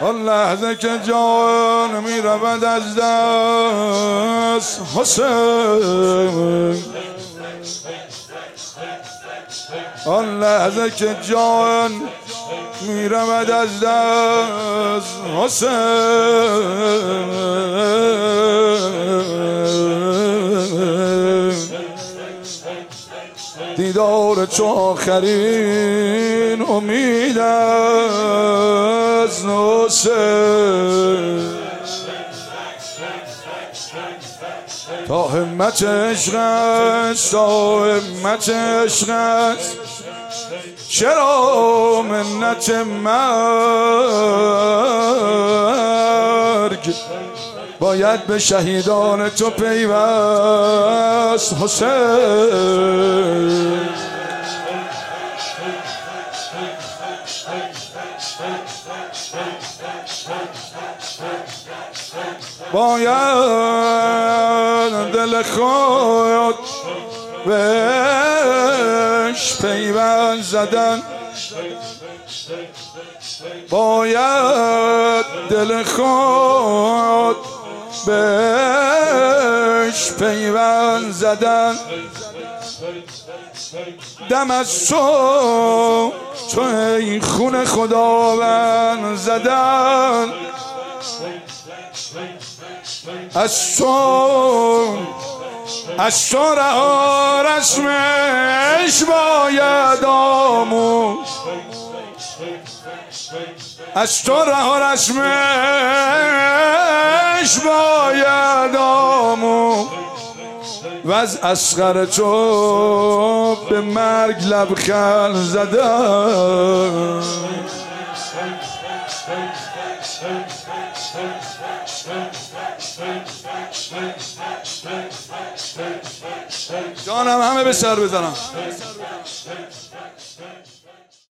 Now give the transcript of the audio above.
آن لحظه که جان می رود از دست حسین، آن لحظه که جان می رود از دست حسین، دیدار چو آخرین امید از حسین، تا همت عشقش، تا همت عشقش چرا منت مرگ، باید به شهیدان تو پیوست حسین. باید دل خود بهش پیوند زدن، باید دل خود بهش پیوند زدن، دم از تو ای خون خداوند زدن، از تو رها رسمش باید آموز، از تو رها رسمش باید آموز، و از اصغر تو به مرگ لبخند زدن. جانم همه به سر بزنم.